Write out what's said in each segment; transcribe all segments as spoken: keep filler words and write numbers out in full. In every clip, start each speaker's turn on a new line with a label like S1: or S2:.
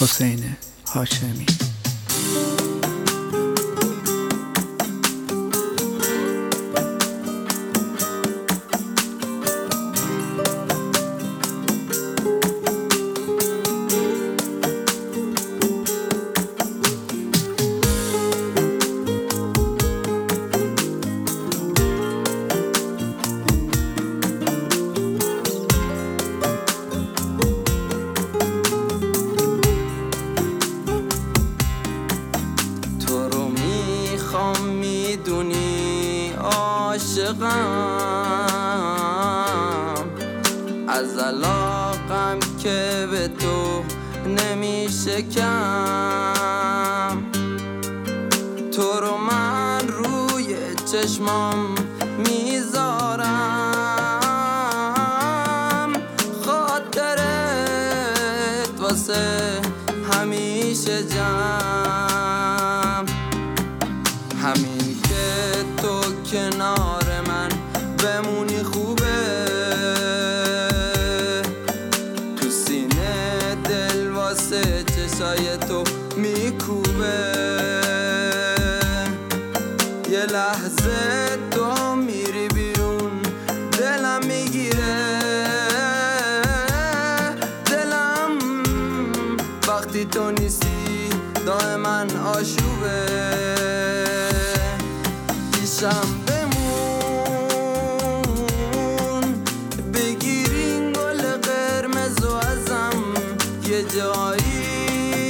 S1: حسین هاشمی.
S2: میدونی عاشقم از علاقم که به تو نمیشه کم. تو رو من روی چشمام میذارم، خاطرت واسه همیشه جمع. همین که تو کنار من بمونی خوبه، تو سینه دل واسه چشای تو میکوبه. یه لحظه تو میری بیرون دلم میگیره، دلم وقتی تو نیستی دائما آشوبه. پیشم بمون بگیرین گل قرمز و ازم یه جایی،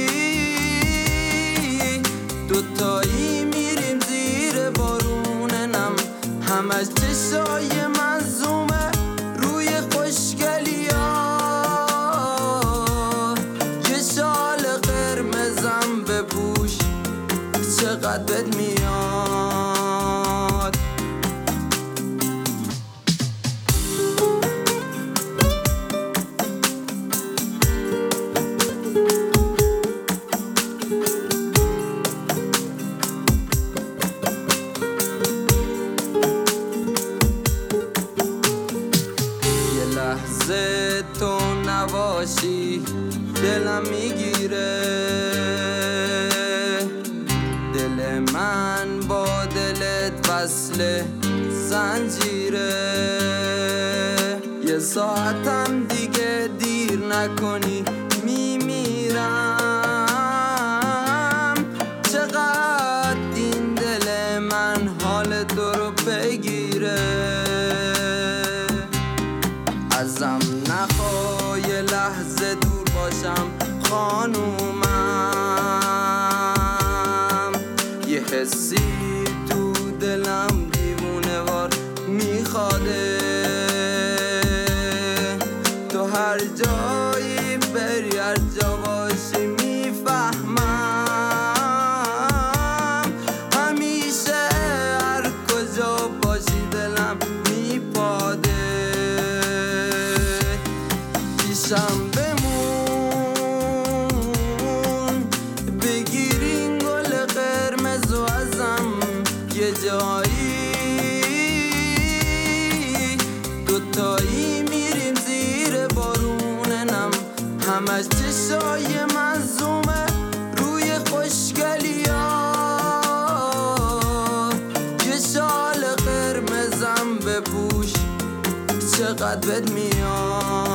S2: دوتایی میریم زیر بارون نم، همش چشای مظلومه روی خوشگلیا. یه شال قرمزم بپوش چقدر بد میاد. یه لحظه تو نباشی دلم میگیره، دل من با دلت وصل زنجیره. یه ساعتم دیگه دیر نکنی میمیرم، چقدر این دل من حال تو رو بگیره. ازم نخوا یه لحظه دور باشم خانومم، یه حسی تو دلم دیوونه وار میخواده. تو هر جایی بری هر جا باشی میفهمم، همیشه هر کجا باشی دلم میپاده. پیشم بمون بگیرین گل قرمز و ازم یه جایی، دوتایی میریم زیر بارون نم، همش چشای مظلومه روی خوشگلیا. یه شال قرمزم بپوش چقدر بد میاد.